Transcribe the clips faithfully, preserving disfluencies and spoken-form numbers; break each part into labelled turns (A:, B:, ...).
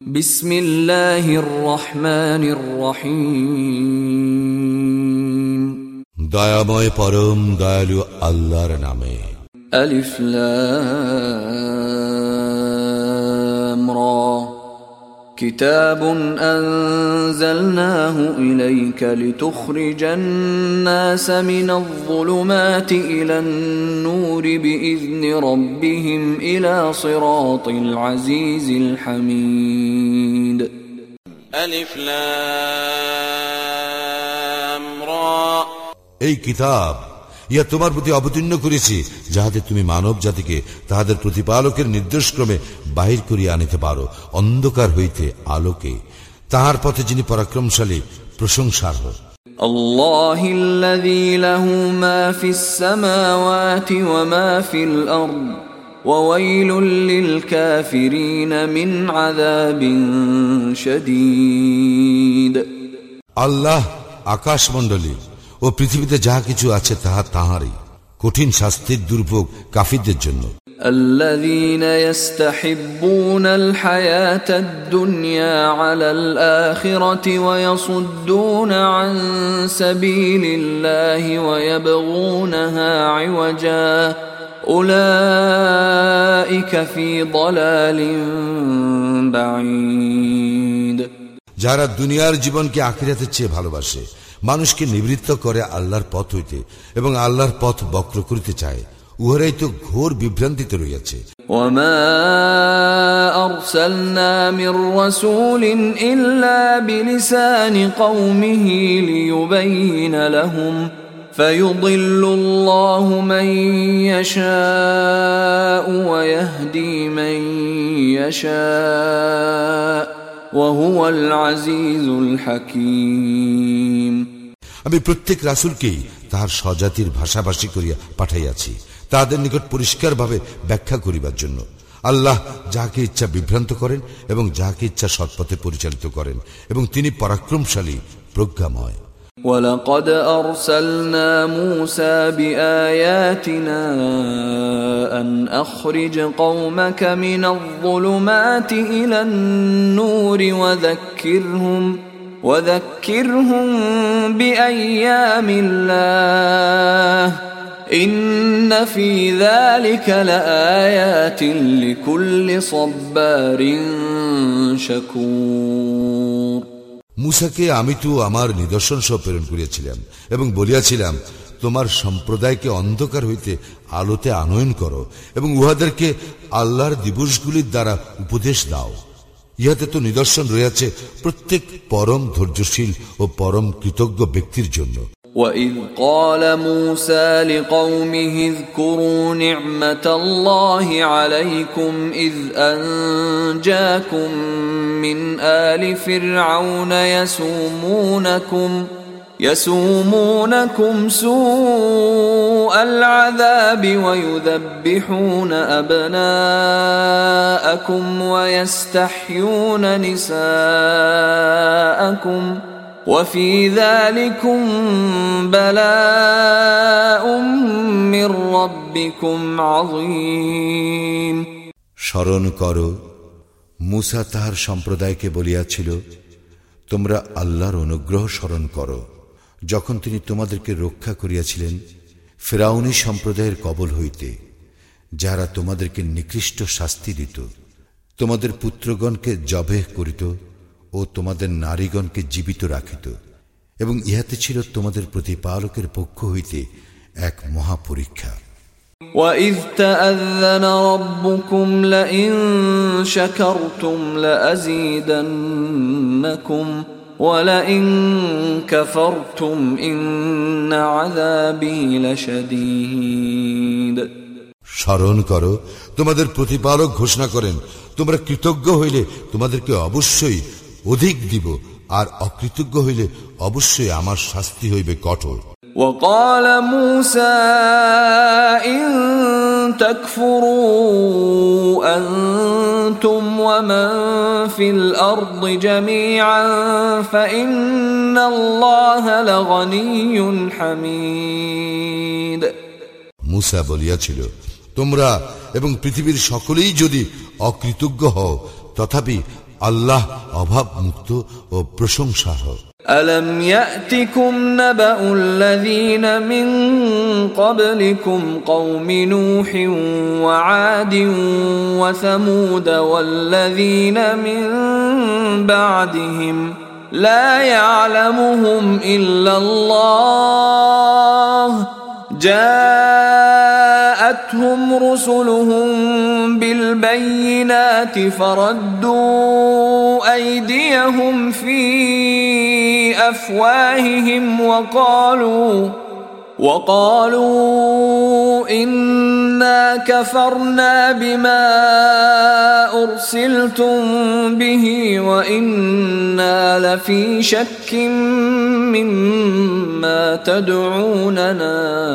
A: বিসমিল্লাহির রহমানির রহিম।
B: দয়াময় পরম দয়ালু আল্লাহর নামে।
A: আলিফ লাম রা। কিতাবুন আনজালনাহু ইলাইকা লিতুখরিজান নাসা মিনাল যুলুমাতি ইলান নূরি বিইذনি রাব্বিহিম ইলা সিরাতিল আজিজিল হামিদ।
C: আলিফ লাম রা।
B: এই কিতাব ইয়া তোমার প্রতি অবতীর্ণ করেছি, যাহাতে তুমি মানব জাতিকে তাহাদের প্রতিপালকের নির্দেশক্রমে বাহির করিয়া আনিতে পারো অন্ধকার হইতে আলোকে, তাহার পথে যিনি পরাক্রমশালী প্রশংসার্হ।
A: আল্লাহিল্লাযী লাহু মা ফিস সামাওয়াতি ওয়া মা ফিল আরদ ওয়া ওয়াইলুল লিল কাফিরিন মিন আযাবিন শাদীদ।
B: আল্লাহ আকাশমণ্ডলী ও পৃথিবীতে যাহা কিছু আছে তাহা তাহারই, কঠিন শাস্তির দুর্ভোগ কাফিরদের জন্য।
A: আল্লাযীনা ইস্তাহিব্বুনাল হায়াতাদ দুনিয়া আলাল আখিরাতি ওয়া ইয়াসুদ্দুনা আন সাবিলিল্লাহি ওয়া ইয়াবগুনাহা ইওয়াজা উলাইকা ফি দালালিন বাঈদ।
B: যারা দুনিয়ার জীবনকে আখিরাতের চেয়ে ভালোবাসে, মানুষকে নিবৃত্ত করে আল্লাহর পথ হইতে এবং আল্লাহর পথ বক্র করিতে চায়, উহারাই তো ঘোর বিভ্রান্তিতে রইয়াছে।
A: ওয়ামা আরসালনা মির রাসূলিন ইল্লা বিলিসানি কওমিহি লিয়ুবাইয়িনা লাহুম ফায়ুদিল্লুল্লাহু মান ইয়াশাউ ওয়া ইয়াহদি মান ইয়াশা ওয়া হুয়াল আজিজুল হাকীম।
B: আমি প্রত্যেক রাসূলকেই তাহার স্বজাতির ভাষাভাষী করিয়া পাঠাইয়াছি, তাহাদের নিকট পরিষ্কারভাবে ব্যাখ্যা করিবার জন্য। আল্লাহ যাহাকে ইচ্ছা বিভ্রান্ত করেন এবং যাহাকে ইচ্ছা সৎপথে পরিচালিত করেন, এবং তিনি পরাক্রমশালী প্রজ্ঞাময়।
A: وَلَقَدْ أَرْسَلْنَا مُوسَى بِآيَاتِنَا أَنْ أَخْرِجْ قَوْمَكَ مِنَ الظُّلُمَاتِ إِلَى النُّورِ وَذَكِّرْهُمْ وَذَكِّرْهُمْ بِأَيَّامِ اللَّهِ إِنَّ فِي ذَلِكَ لَآيَاتٍ لِكُلِّ صَبَّارٍ شَكُورٍ।
B: মূসাকে আমি তো আমার নিদর্শন সহ প্রেরণ করিয়াছিলাম এবং বলিয়াছিলাম, তোমার সম্প্রদায়কে অন্ধকার হইতে আলোতে আনয়ন করো এবং উহাদেরকে আল্লাহর দিবসগুলির দ্বারা উপদেশ দাও। ইহাতে তো নিদর্শন রয়েছে প্রত্যেক পরম ধৈর্যশীল ও পরম কৃতজ্ঞ ব্যক্তির জন্য।
A: وَإِذْ قَالَ مُوسَى لِقَوْمِهِ اذْكُرُوا نِعْمَةَ اللَّهِ عَلَيْكُمْ إِذْ أَنْجَاكُمْ مِنْ آلِ فِرْعَوْنَ يَسُومُونَكُمْ يَسُومُونَكُمْ سُوءَ الْعَذَابِ وَيُذَبِّحُونَ أَبْنَاءَكُمْ وَيَسْتَحْيُونَ نِسَاءَكُمْ وَفِي ذَلِكُمْ بَلَاءٌ مِّن رَّبِّكُمْ عَظِيمٌ।
B: স্মরণ করো, মূসা তাহার সম্প্রদায়কে বলিয়াছিল, তোমরা আল্লাহর অনুগ্রহ স্মরণ করো, যখন তিনি তোমাদেরকে রক্ষা করিয়াছিলেন ফিরআউনী সম্প্রদায়ের কবল হইতে, যারা তোমাদেরকে নিকৃষ্ট শাস্তি দিত, তোমাদের পুত্রগণকে জবেহ করিত ও তোমাদের নারীগণকে জীবিত রাখিত, এবং ইহাতে ছিল তোমাদের প্রতিপালকের পক্ষ হইতে এক মহাপরীক্ষা।
A: وَإِذْ تَأَذَّنَ رَبُّكُمْ لَئِن شَكَرْتُمْ لَأَزِيدَنَّكُمْ وَلَئِن كَفَرْتُمْ إِنَّ عَذَابِي لَشَدِيدٌ।
B: স্মরণ করো, তোমাদের প্রতিপালক ঘোষণা করেন, তোমরা কৃতজ্ঞ হইলে তোমাদেরকে অবশ্যই অধিক দিব, আর অকৃতজ্ঞ হইলে অবশ্যই আমার শাস্তি হইবে কঠোর।
A: وقال موسى إن تكفروا أنتم ومن في الأرض جميعا فإن الله لغني حميد।
B: মূসা বলিয়াছিল, তোমরা এবং পৃথিবীর সকলেই যদি অকৃতজ্ঞ হও, তথাপি আল্লাহ অভাব মুক্ত ও প্রশংসাহ।
A: ألم يأتكم نبأ الذين من قبلكم قوم نوح وعاد وثمود والذين من بعدهم لا يعلمهم إلا الله جاءتهم رسلهم بالبينات فردوا أيديهم في أفواههم وقالوا وقالوا إنا كفرنا بما أرسلتم به وإنا لفي شك مما تدعوننا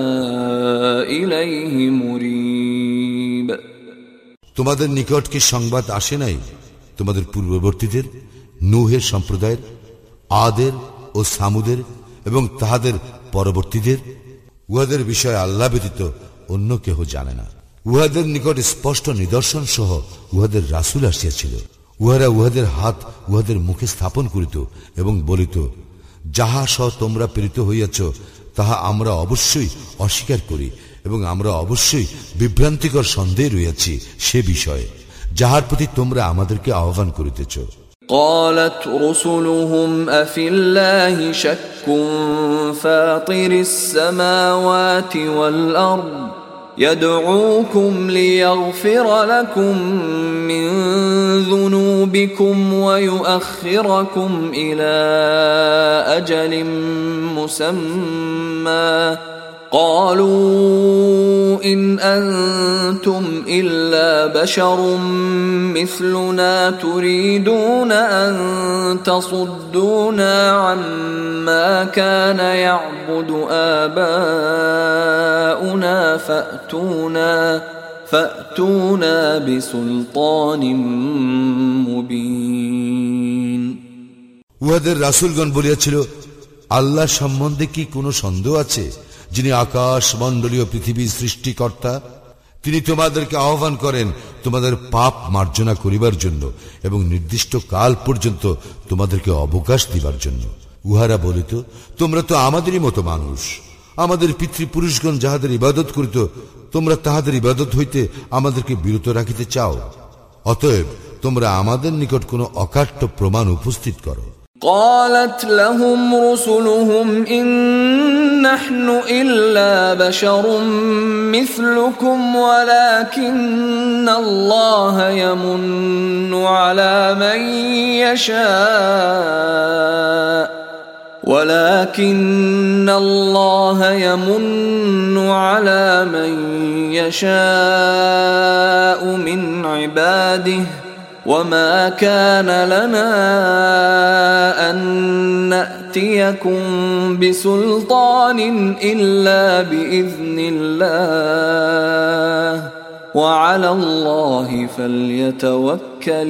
A: إليه مريب।
B: তোমাদের নিকট কি সংবাদ আসে নাই তোমাদের পূর্ববর্তীদের নূহের সম্প্রদায়ের, আদের ও সামুদের এবং তাহাদের পরবর্তীদের? উহাদের বিষয়ে আল্লাহ ব্যতীত অন্য কেহ জানে না। উহাদের নিকট স্পষ্ট নিদর্শন সহ উহাদের রাসূল আসিয়াছিল। উহারা উহাদের হাত উহাদের মুখে স্থাপন করিত এবং বলিত, যাহা সহ তোমরা প্রেরিত হইয়াছ তাহা আমরা অবশ্যই অস্বীকার করি এবং আমরা অবশ্যই বিভ্রান্তিকর সন্দেহে রইয়াছি সে বিষয়ে যাহার প্রতি তোমরা আমাদেরকে আহ্বান করিতেছ।
A: قالت رسلهم أفي الله شك فاطر السماوات والأرض يدعوكم ليغفر لكم من ذنوبكم ويؤخركم إلى أجل مسمى قالوا إن أنتم إلا بشر مثلنا تريدون أن تصدونا عما كان يعبد آباؤنا فأتونا فأتونا بسلطان مبين।
B: উহাদের রাসূলগণ বলিয়াছিল, আল্লাহ সম্বন্ধে কি কোনো সন্দেহ আছে, যিনি আকাশ মণ্ডলীয় পৃথিবীর সৃষ্টিকর্তা? তিনি তোমাদেরকে আহ্বান করেন তোমাদের পাপ মার্জনা করিবার জন্য এবং নির্দিষ্ট কাল পর্যন্ত তোমাদেরকে অবকাশ দিবার জন্য। উহারা বলিত, তোমরা তো আমাদেরই মতো মানুষ। আমাদের পিতৃপুরুষগণ যাহাদের ইবাদত করিত তোমরা তাহাদের ইবাদত হইতে আমাদেরকে বিরত রাখিতে চাও। অতএব তোমরা আমাদের নিকট কোনো অকাট্য প্রমাণ উপস্থিত করো।
A: قالت لهم رسلهم إن نحن إلا بشر مثلكم ولكن الله يمن على من يشاء ولكن الله يمن على من يشاء من عباده وما كان لنا أن نأتيكم بسلطان إلا بإذن الله وعلى الله فليتوكل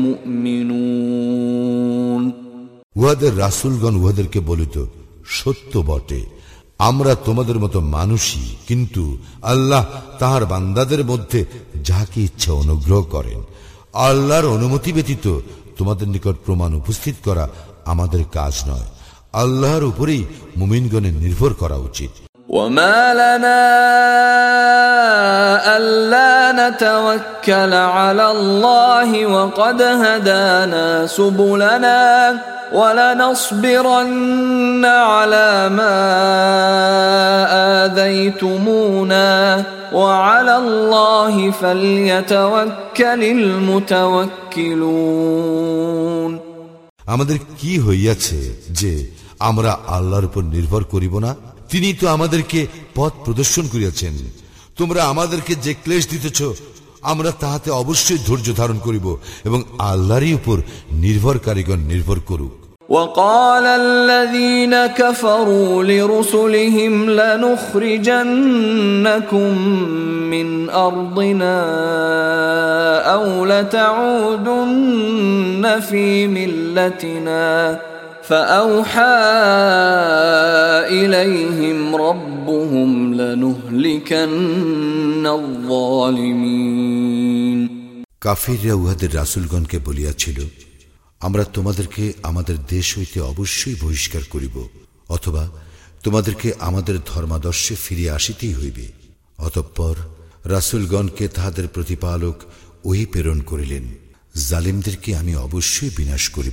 A: المؤمنون।
B: উহাদের রাসূলগণ উহাদেরকে বলিত, সত্য বটে, আমরা তোমাদের মতো মানুষই, কিন্তু আল্লাহ তাহার বান্দাদের মধ্যে যাকে ইচ্ছা অনুগ্রহ করেন। আল্লাহর অনুমতি ব্যতীত তোমাদের নিকট প্রমাণ উপস্থিত করা আমাদের কাজ নয়। আল্লাহর উপরেই মুমিনগণের নির্ভর করা উচিত।
A: وما لنا ألا نتوكل على الله وقد هدانا سبلنا ولنصبرن على ما آذيتمونا وعلى الله فليتوكل المتوكلون।
B: আমাদের কি হইয়াছে যে আমরা আল্লাহর উপর নির্ভর করিব না? তিনি তো আমাদেরকে পথ প্রদর্শন করিয়াছেন। তোমরা আমাদেরকে যে ক্লেশ দিতেছ আমরা তাহাতে অবশ্যই ধৈর্য ধারণ করিব এবং আল্লাহরই উপর নির্ভরকারীগণ নির্ভর করুক।
A: وقال الذين كفروا لرسلهم لنخرجنكم من أرضنا أو لتعودن في ملتنا فأوحى إليهم ربهم لنهلكن الظالمين।
B: কাফিররা উহাদের রাসূলগণকে বলিয়াছিল, আমরা তোমাদেরকে আমাদের দেশ হইতে অবশ্যই বহিষ্কার করিব, অথবা তোমাদেরকে আমাদের ধর্মাদর্শে ফিরে আসিতেই হইবে। অতঃপর রাসূলগণকে তাহাদের প্রতিপালক ওহী প্রেরণ করিলেন, জালিমদেরকে আমি অবশ্যই বিনাশ করিব।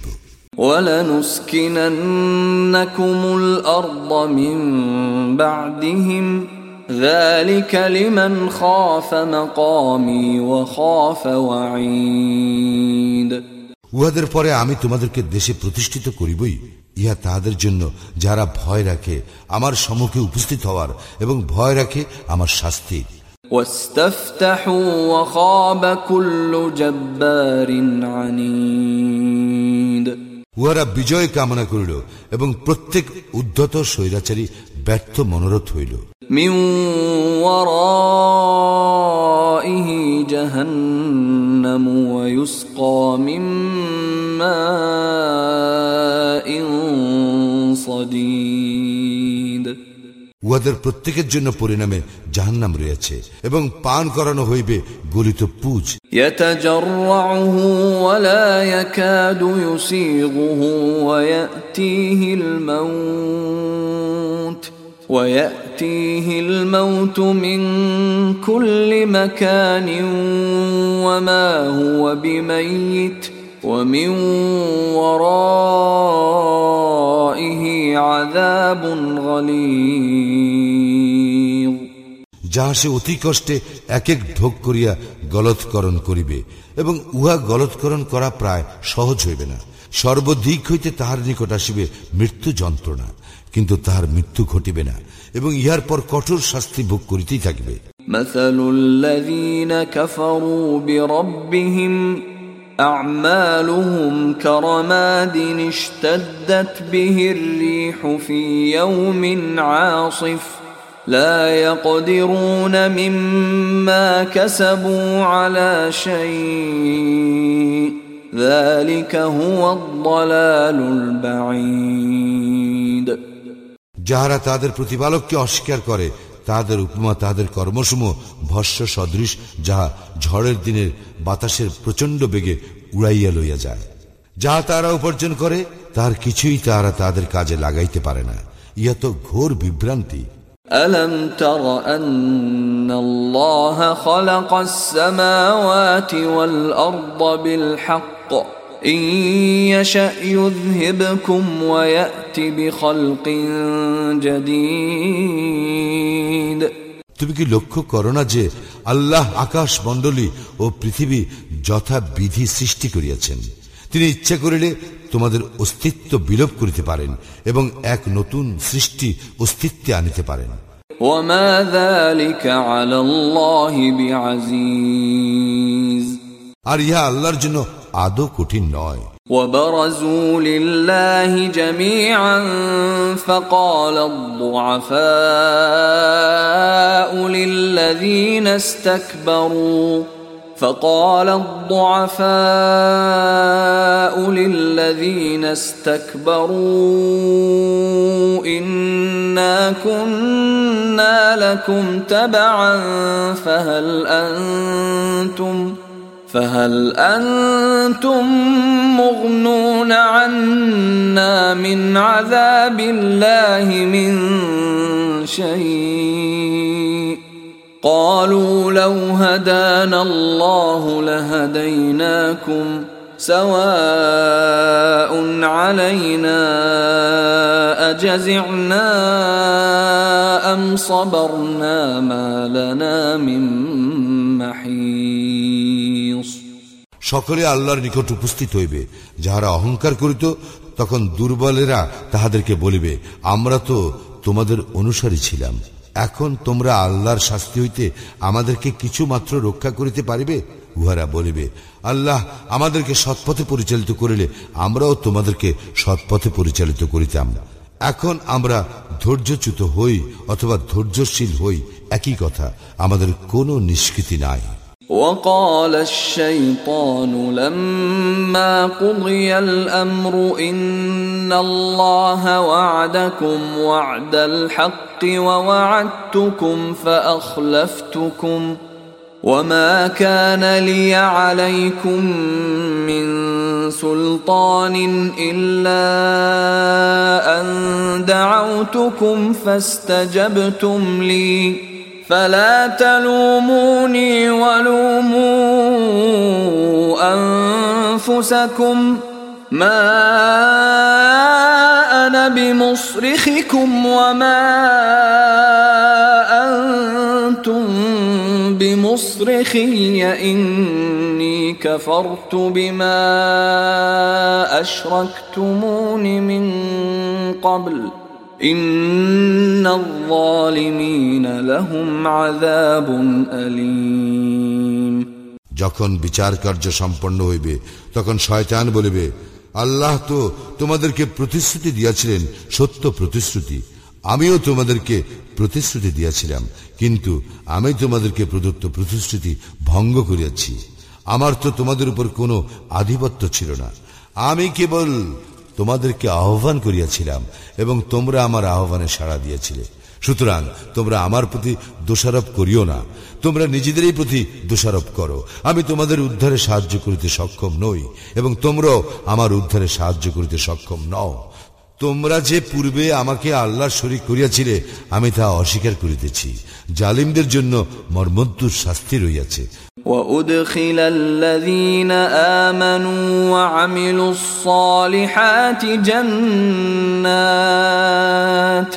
A: ওয়ালানুসকিনান্নাকুমুল আরদ মিন বা'দিহিম যালিকা লিমান খাফা মাকামি ওয়া খাফা ওয়াঈদ।
B: উহাদের পরে আমি তোমাদেরকে দেশে প্রতিষ্ঠিত করিবই, ইহা তাহাদের জন্য যারা ভয় রাখে আমার সম্মুখে উপস্থিত হওয়ার এবং ভয় রাখে আমার শাস্তি।
A: ওয়াস্তাফতাহু ওয়া খাবা কুল্লু জাব্বারিন আনীদ।
B: উহারা বিজয় কামনা করিল এবং প্রত্যেক উদ্ধত স্বৈরাচারী ব্যর্থ মনোরথ হইল।
A: মিন ওয়ারাইহি জাহান্নামু ওয়া ইউসকা মিন মাইন সাদীদ।
B: উহাদের প্রত্যেকের জন্য পরিণামে জাহান্নাম রয়েছে এবং পান করানো হইবে গলিত পুজ।
A: ইয়াতাজাররুহু ওয়া লা ইয়াকাদু ইউসিগুহু ওয়া ইয়াতিহিল মাউত ওয়া ইয়াতিহিল মাউত মিন কুল্লি মাকানিন ওয়া মা হুয়া বিমাইয়িত ওয়া মিন ওয়ারাইহি আযাবুন গালীয।
B: যাহা সে অতি কষ্টে এক এক ঢোক করিয়া গলৎকরণ করিবে এবং উহা গলৎকরণ করা প্রায় সহজ হইবে না। সর্বদিক হইতে তাহার নিকট আসিবে মৃত্যু যন্ত্রণা, কিন্তু তাহার মৃত্যু ঘটিবে না এবং ইহার পর কঠোর শাস্তি ভোগ করিতেই থাকিবে।
A: মাসালুল লাযীনা কাফারু বিরাব্বিহিম আ'মালুহুম কারামাদিন ইশতাদ্দাত বিহির রিহু ফি ইয়াওমিন 'আসিফ لا يقدرون مما كسبوا على شيء ذلك هو الضلال البعيد।
B: যাহারা তাদের প্রতিপালককে অস্বীকার করে তাদের উপমা তাদের কর্মসমূহ ভস্য সদৃশ, যাহা ঝড়ের দিনের বাতাসের প্রচন্ড বেগে উড়াইয়া লইয়া যায়। যাহা তারা উপার্জন করে তার কিছুই তারা তাদের কাজে লাগাইতে পারে না। ইহা তো ঘোর বিভ্রান্তি।
A: ألم تر أن الله خلق السماوات والأرض بالحق إن يشأ يذهبكم ويأتي بخلق جديد।
B: তুমি কি লক্ষ্য করো না যে আল্লাহ আকাশ মণ্ডলী ও পৃথিবী যথা বিধি সৃষ্টি করিয়াছেন? তিনি ইচ্ছা করিলে তোমাদের অস্তিত্ব বিলোপ করিতে পারেন এবং এক নতুন সৃষ্টি অস্তিত্বে আনিতে পারেন।
A: وما ذلك على الله بعزيز।
B: আর ইহা আল্লাহর জন্য আদৌ কঠিন নয়।
A: وبرزوا لله جميعا فقال الضعفاء للذين استكبروا فقال الضعفاء للذين استكبروا إنا كنا لكم تبعا فهل أنتم فهل أنتم مغنون عنا من عذاب الله من شيء قالوا لو هدانا الله لهديناكم سواء علينا أجزعنا أم صبرنا ما لنا من محيص।
B: সকলে আল্লাহর নিকট উপস্থিত হইবে। যাহারা অহংকার করিত তখন দুর্বলেরা তাহাদেরকে বলিবে, আমরা তো তোমাদের অনুসারী ছিলাম, এখন তোমরা আল্লাহর শাস্তি হইতে আমাদেরকে কিছু মাত্র রক্ষা করিতে পারিবে? উহারা বলিবে, আল্লাহ আমাদেরকে সৎপথে পরিচালিত করিলে আমরাও তোমাদেরকে সৎপথে পরিচালিত করিতাম। এখন আমরা ধৈর্যচ্যুত হই অথবা ধৈর্যশীল হই, একই কথা, আমাদের কোনো নিষ্কৃতি নাই।
A: وقال الشيطان لما قضي الأمر إن الله وعدكم وعد الحق ووعدتكم فأخلفتكم وما كان لي عليكم من سلطان إلا أن دعوتكم فاستجبتم لي فلا تلوموني ولوموا أنفسكم ما أنا بمصرخكم وما أنتم بمصرخي إني كفرت بما أشركتمون من قبل إن الظالمين لهم عذاب أليم
B: যখন বিচার কার্য সম্পন্ন হইবে তখন শয়তান বলিবে, আল্লাহ তো তোমাদেরকে প্রতিশ্রুতি দিয়েছিলেন সত্য প্রতিশ্রুতি, আমিও তোমাদেরকে প্রতিশ্রুতি দিয়েছিলাম, কিন্তু আমি তোমাদেরকে প্রদত্ত প্রতিশ্রুতি ভঙ্গ করিয়াছি। আমার তো তোমাদের উপর কোনো আধিপত্য ছিল না, আমি কেবল তোমাদেরকে আহ্বান করিয়াছিলাম এবং তোমরা আমার আহ্বানে সাড়া দিয়েছিলে। সুতরাং তোমরা আমার প্রতি দোষারোপ করিও না, তোমরা নিজেদেরই প্রতি দোষারোপ করো। আমি তোমাদের উদ্ধারে সাহায্য করিতে সক্ষম নই এবং তোমরাও আমার উদ্ধারে সাহায্য করিতে সক্ষম নও। তোমরা যে পূর্বে আমাকে আল্লাহর শরীক করিয়াছিলে আমি তা অস্বীকার করিতেছি। জালিমদের জন্য মর্মন্তুর শাস্তি রইয়াছে।
A: وأدخل الذين آمنوا وعملوا الصالحات جنات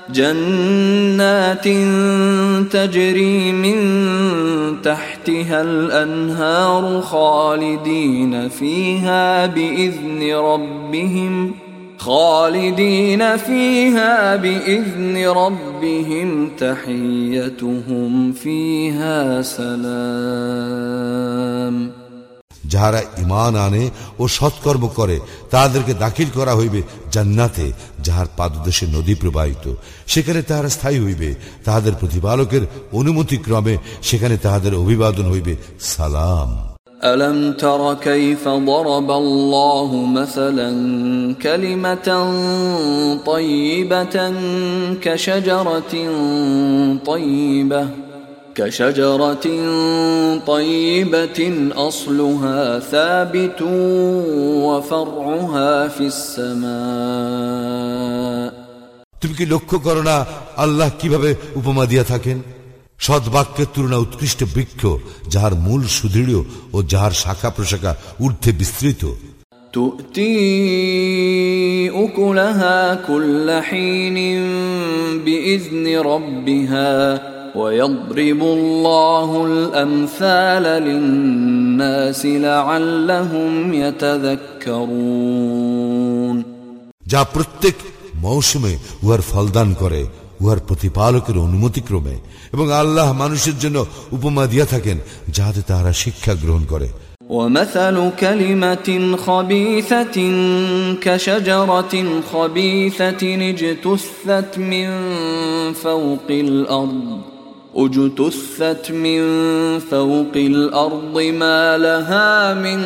A: جنات تجري من تحتها الأنهار خالدين فيها بإذن ربهم خالدين فيها بإذن ربهم تحيتهم فيها سلام
B: যাহারা ঈমান আনে ও সৎকর্ম করে তাদেরকে দাখিল করা হইবে জান্নাতে, যাহার পাদদেশে নদী প্রবাহিত, সেখানে তাহারা স্থায়ী হইবে। তাহাদের প্রতিপালকের অনুমতি ক্রমে সেখানে তাহাদের অভিবাদন হইবে সালাম।
A: ألم تر كيف ضرب الله مثلا كلمة طيبة كشجرة طيبة كشجرة طيبة أصلها ثابت وفرعها في السماء
B: তুমি কি লক্ষ্য করো না আল্লাহ কিভাবে উপমা দিয়া থাকেন? সদ্বাক্যের তুলনা উৎকৃষ্ট বৃক্ষ, যাহার মূল সুদৃঢ় ও যাহার শাখা প্রশাখা ঊর্ধ্বে বিস্তৃত।
A: تؤتي أكلها كل حين بإذن ربها ويضرب الله الأمثال للناس لعلهم يتذكرون
B: যা প্রত্যেক মৌসুমে উহার ফলদান করে উহার প্রতিপালকের অনুমতিক্রমে, এবং আল্লাহ মানুষের জন্য উপমা দিয়া থাকেন যাহাতে তাহারা শিক্ষা গ্রহণ করে।
A: ومثل كلمة خبيثة كشجرة خبيثة اجتثت من فوق الأرض اجتثت من فوق الأرض ما لها من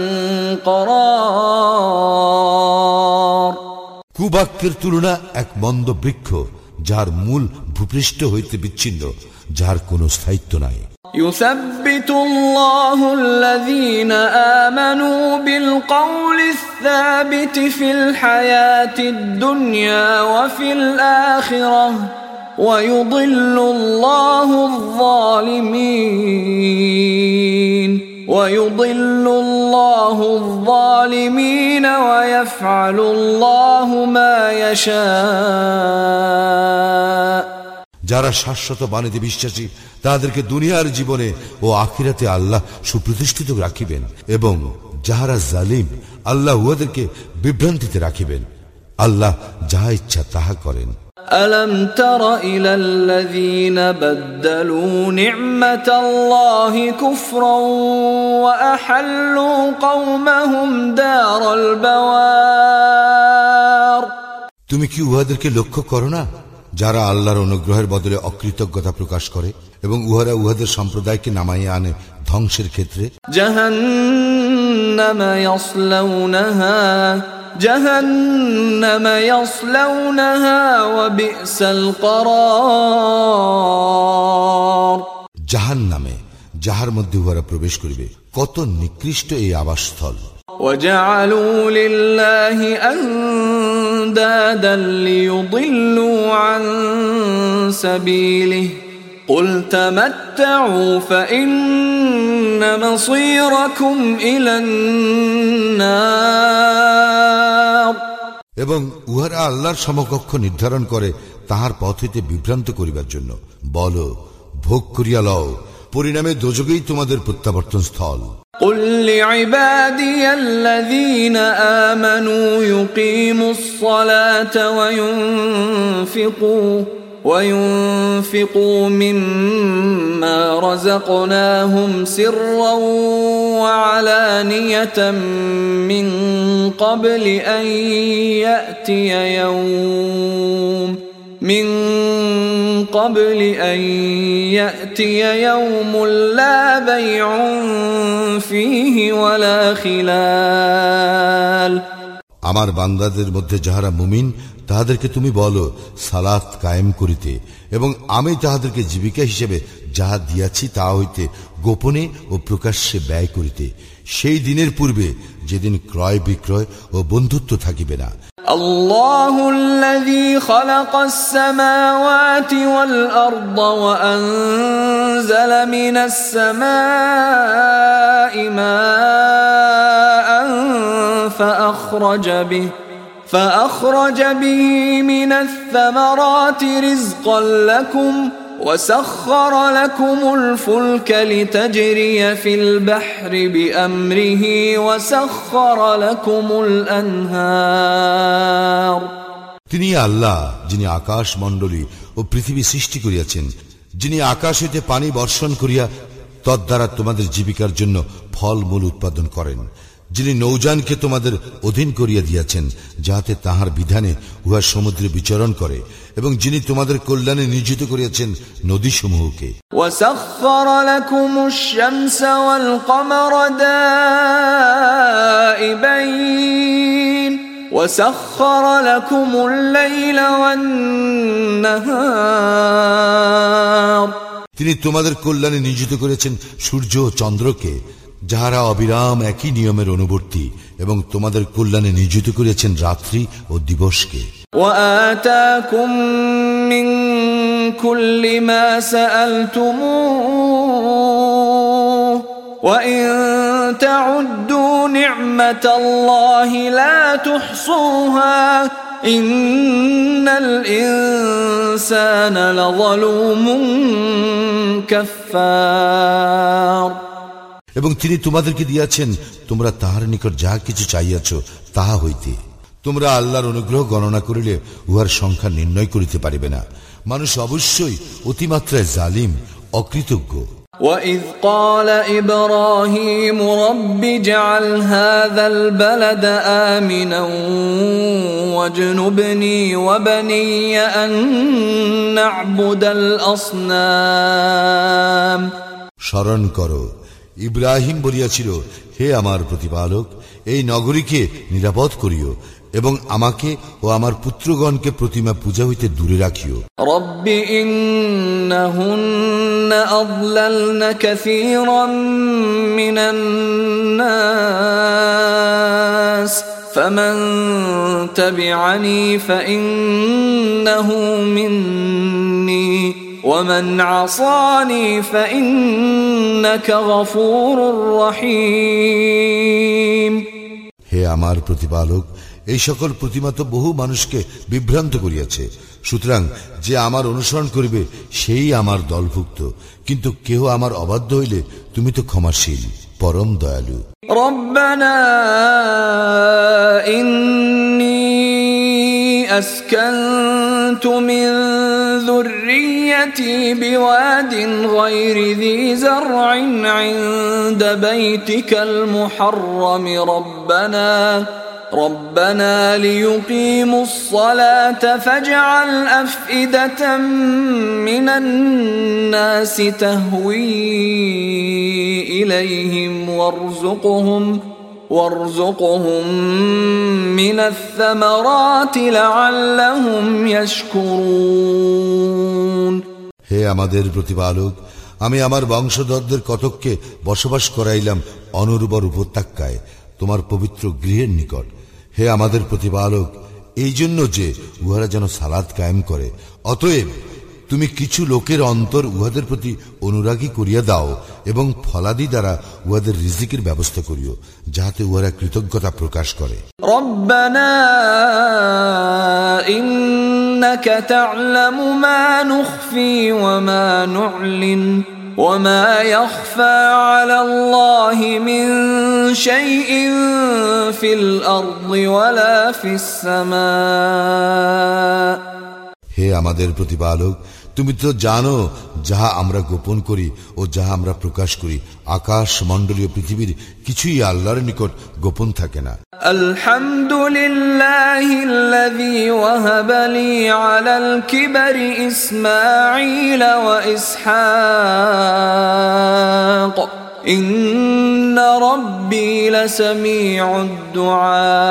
A: قرار
B: কুবাক্যের তুলনা এক মন্দ বৃক্ষ, যার মূল ভূপৃষ্ঠ হইতে বিচ্ছিন্ন, যার কোনো স্থায়িত্ব নাই।
A: يثبت الله الذين آمنوا بالقول الثابت في الحياة الدنيا وفي الآخرة ويضل الله الظالمين ويضل الله الظالمين ويفعل الله ما يشاء
B: যারা শাশ্বত বাণীতে বিশ্বাসী তাদেরকে দুনিয়ার জীবনে ও আখিরাতে আল্লাহ সুপ্রতিষ্ঠিত রাখিবেন, এবং যাহারা জালিম আল্লাহ উহাদেরকে বিভ্রান্তিতে রাখিবেন। আল্লাহ যাহা ইচ্ছা তাহা করেন।
A: ألم تر إلى الذين بدلوا نعمة الله كفرا وأحلوا قومهم دار البوار
B: তুমি কি উহাদেরকে লক্ষ্য করো না যারা আল্লাহর অনুগ্রহের বদলে অকৃতজ্ঞতা প্রকাশ করে এবং উহারা উহাদের সম্প্রদায়কে নামাইয়া আনে ধ্বংসের ক্ষেত্রে?
A: জাহান্নামা ইয়াসলাউনাহা জাহান্নামা ইয়াসলাউনাহা ওয়া বিসাল করার
B: জাহান্নামে যাহার মধ্যে উহারা প্রবেশ করিবে। কত নিকৃষ্ট এই আবাসস্থল।
A: وَجَعَلُوا لِلَّهِ أَندَادًا لِيُضِلُّوا عَن سَبِيلِهِ قُلْ تَمَتَّعُوا فَإِنَّ مَصِيرَكُمْ إِلَى النَّارِ।
B: এবং উহারা আল্লাহর সমকক্ষ নির্ধারণ করে তাহার পথ হইতে বিভ্রান্ত করিবার জন্য। বল, ভোগ করিয়া লও, পরিণামে দোজখেই তোমাদের প্রত্যাবর্তন স্থল।
A: قُلْ لِعِبَادِيَ الَّذِينَ آمَنُوا يُقِيمُوا الصَّلَاةَ وَيُنْفِقُوا وَيُنْفِقُوا مِمَّا رَزَقْنَاهُمْ سِرًّا وَعَلَانِيَةً مِّن قَبْلِ أَن يَأْتِيَ يَوْمٌ مِّن قَبْلِ أَن يَأْتِيَ يَوْمٌ لَّا بَيْعٌ فِيهِ وَلَا خِلَالٌ।
B: আমার বান্দাদের মধ্যে যাহারা মুমিন তাহাদেরকে তুমি বলো সালাত কায়েম করিতে, এবং আমি তাহাদেরকে জীবিকা হিসেবে যাহা দিয়াছি তা হইতে গোপনে ও প্রকাশ্যে ব্যয় করিতে, সেই দিনের পূর্বে যেদিন ক্রয় বিক্রয় ও বন্ধুত্ব থাকিবে না।
A: الله الذي خلق السماوات والأرض وأنزل من السماء ماء فأخرج به فأخرج به من الثمرات رزقا لكم وسخر لكم الفلك لتجري في البحر بأمره وسخر لكم الأنهار।
B: তিনি আল্লাহ যিনি আকাশ মণ্ডলী ও পৃথিবী সৃষ্টি করিয়াছেন, যিনি আকাশ হইতে পানি বর্ষণ করিয়া তদ্বারা তোমাদের জীবিকার জন্য ফল মূল উৎপাদন করেন, যিনি নৌযানকে তোমাদের অধীন করিয়া দিয়াছেন যাহাতে তাহার বিধানে উহা সমুদ্রে বিচরণ করে, এবং যিনি তোমাদের কল্যাণে নিয়োজিত করিয়াছেন নদীসমূহকে।
A: وَسَخَّرَ لَكُمُ الشَّمْسَ وَالْقَمَرَ دَائِبَيْنِ وَسَخَّرَ لَكُمُ اللَّيْلَ وَالنَّهَارَ।
B: তিনি তোমাদের কল্যাণে নিয়োজিত করেছেন সূর্য ও চন্দ্রকে, যাহারা অবিরাম একই নিয়মের অনুবর্তী, এবং তোমাদের কল্যাণে নিয়োজিত করেছেন রাত্রি ও দিবসকে।
A: وَآتَاكُم مِّن كُلِّ مَا سَأَلْتُمُوهُ وَإِن تَعُدُّوا نِعْمَةَ اللَّهِ لَا تُحْصُوهَا إِنَّ الْإِنسَانَ لَظَلُومٌ كَفَّارٌ।
B: এবং তিনি তোমাদেরকে দিয়াছেন তোমরা তাহার নিকট যা কিছু চাইয়াছ তাহা হইতে। তোমরা আল্লাহর অনুগ্রহ গণনা করিলে উহার সংখ্যা নির্ণয় করিতে পারিবে না। মানুষ অবশ্যই অতিমাত্রায় জালিম, অকৃতজ্ঞ।
A: وَإِذْ قَالَ إِبْرَاهِيمُ رَبِّ اجْعَلْ هَذَا الْبَلَدَ آمِنًا وَاجْنُبْنِي وَبَنِيَّ أَن نَّعْبُدَ الْأَصْنَامَ।
B: স্মরণ করো, ইব্রাহিম বলিয়াছিল, হে আমার প্রতিপালক, এই নগরীকে নিরাপদ করিও এবং আমাকে ও আমার পুত্রগণকে প্রতিমা পূজা হইতে দূরে রাখিও।
A: রব্বি ইন্নাহুন্না আযলালনা কাসীরাম মিনান নাস ফামান তাবিআনি ফাইন্নাহু মিন্নী ومن عصاني فإنك غفور رحيم।
B: হে আমার প্রতিপালক, এই সকল প্রতিমা তো বহু মানুষকে বিভ্রান্ত করিয়াছে, সুতরাং যে আমার অনুসরণ করিবে সেই আমার দলভুক্ত, কিন্তু কেহ আমার অবাধ্য হইলে তুমি তো ক্ষমাশীল, পরম দয়ালু।
A: রব্বানা ইন্নী أسكنت من ذريتي بواد غير ذي زرع عند بيتك المحرم ربنا ربنا ليقيموا الصلاة فاجعل أفئدة من الناس تهوي إليهم وارزقهم وارزقهم من الثمرات لعلهم يشكرون।
B: হে আমাদের প্রতিপালক, আমি আমার বংশধরদের কতককে বসবাস করাইলাম অনুর্বর উপত্যকায় তোমার পবিত্র গৃহের নিকট। হে আমাদের প্রতিপালক, এই জন্য যে উহারা যেন সালাত কায়েম করে। অতএব তুমি কিছু লোকের অন্তর উহাদের প্রতি অনুরাগী করিয়া দাও এবং ফলাদি দ্বারা উহাদের রিজিকের ব্যবস্থা করিও, যাহাতে উহারা কৃতজ্ঞতা প্রকাশ করে।
A: রব্বানা ইন্নাকা তা'লামু মা নুখফি ওয়া মা নু'লিন ওয়া মা ইয়াখফা 'আলাল্লাহি মিন শাইইন ফিল আরদি ওয়ালা ফিস সামা।
B: হে আমাদের প্রতিপালক, তুমি তো জানো যাহা আমরা গোপন করি ও যাহা আমরা প্রকাশ করি। আকাশ মণ্ডলীয় পৃথিবীর কিছুই আল্লাহর নিকট গোপন থাকে না।
A: আলহামদুলিল্লাহিল্লাযী ওয়াহাবা লি আলাল কিবরি ইসমাঈল ওয়া ইসহাক ইন্না রাব্বী লাসামিউদ দুআ।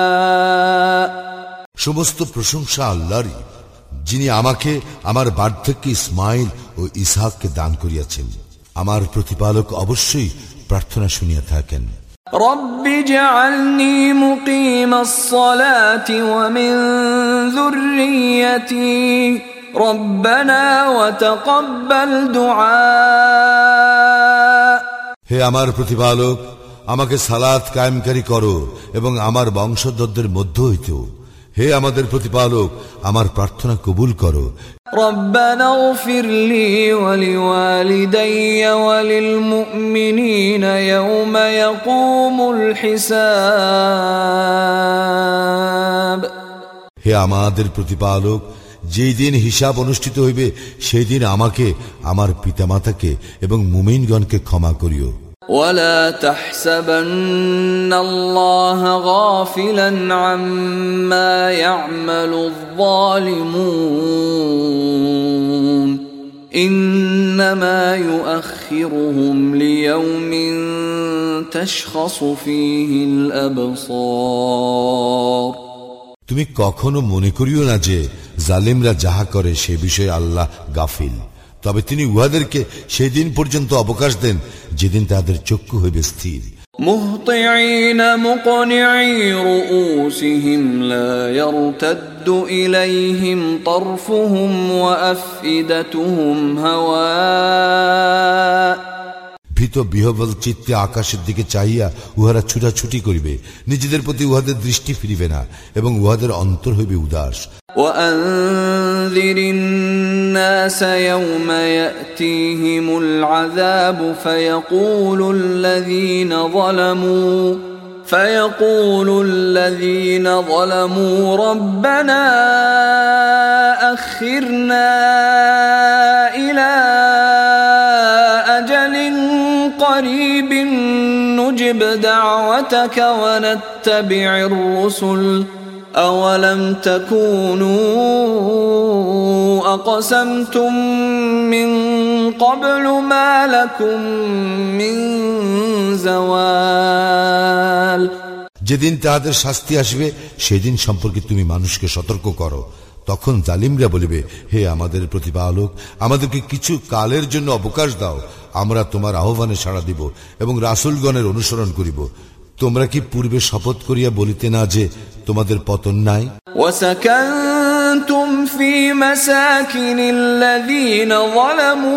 B: সমস্ত প্রশংসা আল্লাহরই, যিনি আমাকে আমার বার্ধক্যে ইসমাইল ও ইসহাককে দান করিয়াছেন। আমার প্রতিপালক অবশ্যই প্রার্থনা শুনিয়া থাকেন।
A: রব্বি জাআলনি মুকিমাস সালাতি ওয়া মিন যুররিয়্যাতি রব্বানা ওয়া তাকাব্বাল দুআ।
B: হে আমার প্রতিপালক, আমাকে সালাত কায়েমকারী করো এবং আমার বংশধরদের মধ্য হইতেও। হে আমাদের প্রতিপালক, আমার প্রার্থনা কবুল করো।
A: রব্বানা ইগফির লি ওয়া লিওয়ালিদাইয়া ওয়া লিল মুমিনিনা ইয়াওমা ইয়াকুমুল হিসাব।
B: হে আমাদের প্রতিপালক, যেই দিন হিসাব অনুষ্ঠিত হইবে সেই দিন আমাকে, আমার পিতামাতাকে এবং মুমিনগণকে ক্ষমা করিও।
A: ولا تحسبن الله غافلا عما يعمل الظالمون إنما يؤخرهم ليوم تشخص فيه الأبصار।
B: তুমি কখনো মনে করিও না যে জালিমরা যাহা করে সে বিষয়ে আল্লাহ গাফিল, তবে তিনি উহাদেরকে সেই দিন পর্যন্ত অবকাশ দেন যেদিন তাদের চক্ষু হইবে স্থির।
A: মুহতিঈনা মুকনিঈ রুউসিহিম লা ইয়ারতাদ্দু ইলাইহিম তারফুহুম ওয়া আফইদাতুহুম হাওয়া।
B: ভীত বিহ্বল চিত্তে আকাশের দিকে চাহিয়া উহারা ছুটাছুটি করিবে, নিজেদের প্রতি উহাদের দৃষ্টি ফিরিবে না এবং উহাদের অন্তর হইবে উদাস।
A: وأنذر الناس يوم يأتيهم العذاب فيقول الذين ظلموا فيقول الذين ظلموا ربنا أخرنا إلى أجل قريب نجب دعوتك ونتبع الرسل أولم تكونوا أقسمتم من قبل ما لكم من زوال।
B: যেদিন তাদের শাস্তি আসবে সেদিন সম্পর্কে তুমি মানুষকে সতর্ক করো। তখন জালিমরা বলিবে, হে আমাদের প্রতিপালক, আমাদেরকে কিছু কালের জন্য অবকাশ দাও, আমরা তোমার আহ্বানে সাড়া দিব এবং রাসূলগণের অনুসরণ করিব। তোমরা কি পূর্বে শপথ করিয়া বলিতে না যে তোমাদের পতন নাই?
A: ওয়াসাকানতুম ফি মাসাকিনিল্লাযীনা যালামু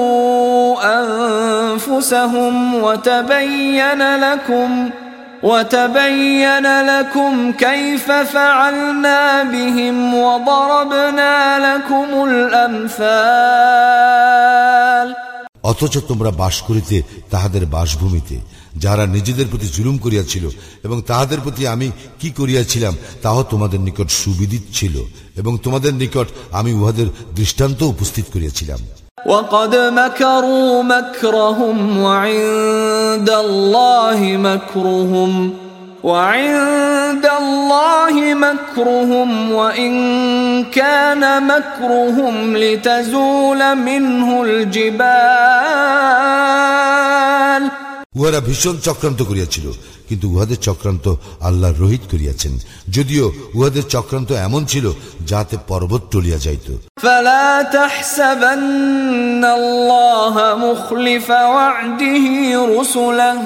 A: আনফুসাহুম ওয়া তাবায়্যানা লাকুম وتبين لكم كيف فعلنا بهم وضربنا لكم الأمثال।
B: অথচ তোমরা বাস করিতে তাহাদের বাসভূমিতে, যারা নিজেদের প্রতি জুলুম করিয়াছিল, এবং তাহাদের প্রতি আমি কি করিয়াছিলাম তাও তোমাদের নিকট সুবিদিত ছিল, এবং তোমাদের নিকট আমি উহাদের দৃষ্টান্ত উপস্থিত করিয়াছিলাম।
A: وقد مكروا مكرهم وعند الله مكرهم وعند الله مكرهم وإن كان مكرهم لتزول منه الجبال
B: উহারা ভীষণ চক্রান্ত করিয়াছিল, কিন্তু উহাদের চক্রান্ত আল্লাহ রহিত করিয়াছেন, যদিও উহাদের চক্রান্ত এমন ছিল যাতে পর্বত টলিয়া যাইত।
A: ফালা তাহসাবান্নাল্লাহা মুখলিফা ওয়া'দিহি রুসুলাহু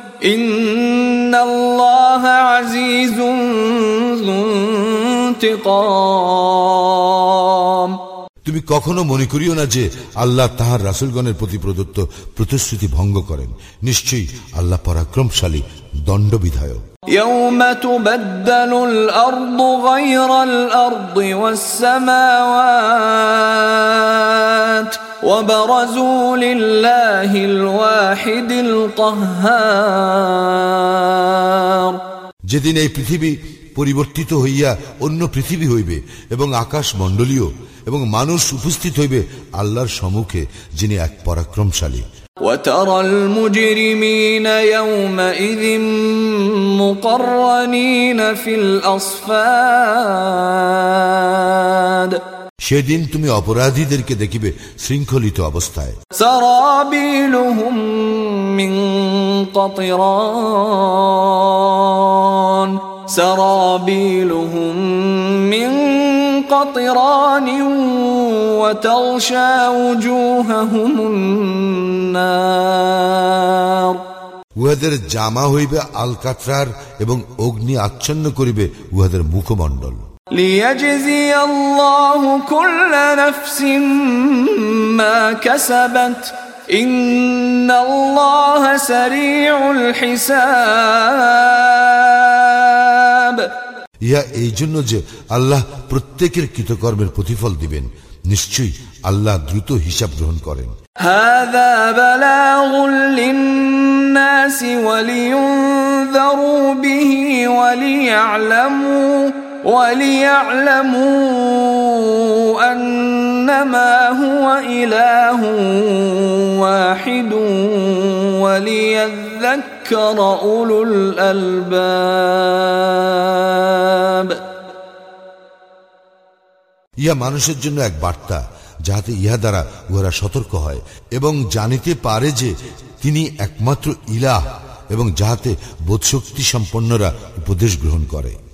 A: ইন্নাল্লাহা আজিজুন যু ইনতিকাম।
B: তুমি কখনো মনে করিও না যে আল্লাহ তাহার রাসূলগণের প্রতি প্রদত্ত প্রতিশ্রুতি ভঙ্গ করেন। নিশ্চয়ই আল্লাহ পরাক্রমশালী, দণ্ডবিধায়ক।
A: ইয়াওমা তুবাদদালুল আরদু গায়রাল আরদি ওয়াস সামাওয়াত ওয়া বারাজু লিল্লাহিল ওয়াহিদিল কাহ্হার।
B: যেদিন এই পৃথিবী পরিবর্তিত হইয়া অন্য পৃথিবী হইবে এবং আকাশ মণ্ডলীয় এবং মানুষ উপস্থিত হইবে আল্লাহর সম্মুখে, যিনি এক পরাক্রমশালী।
A: وَتَرَى الْمُجْرِمِينَ يَوْمَئِذٍ مُقَرَّنِينَ فِي الْأَصْفَادِ।
B: সেদিন তুমি অপরাধীদেরকে দেখিবে শৃঙ্খলিত অবস্থায়।
A: سَرَابِيلُهُم مِّن قَطِرَانٍ سَرَابِيلُهُم مِّن قَطِرَانٍ وَتَغْشَى وُجُوهَهُمُ النَّارُ।
B: উহাদের জামা হইবে আলকাতরার এবং অগ্নি আচ্ছন্ন করিবে উহাদের মুখমণ্ডল।
A: لِيَجْزِيَ اللَّهُ كُلَّ نَفْسٍ مَا كَسَبَتْ إِنَّ اللَّهَ سَرِيعُ الْحِسَابِ।
B: ইহা এই জন্য যে আল্লাহ প্রত্যেকের কৃতকর্মের প্রতিফল দিবেন। নিশ্চয়ই আল্লাহ দ্রুত হিসাব গ্রহণ করেন।
A: هذا بلاغ للناس ولينذروا به وليعلموا وليعلموا أنما هو إله واحد وليذكر أولو الألباب।
B: ইহা মানুষের জন্য এক বার্তা, যাহাতে ইহা দ্বারা উহারা সতর্ক হয় এবং জানিতে পারে যে তিনি একমাত্র ইলাহ, এবং যাহাতে বোধশক্তি সম্পন্নরা উপদেশ গ্রহণ করে।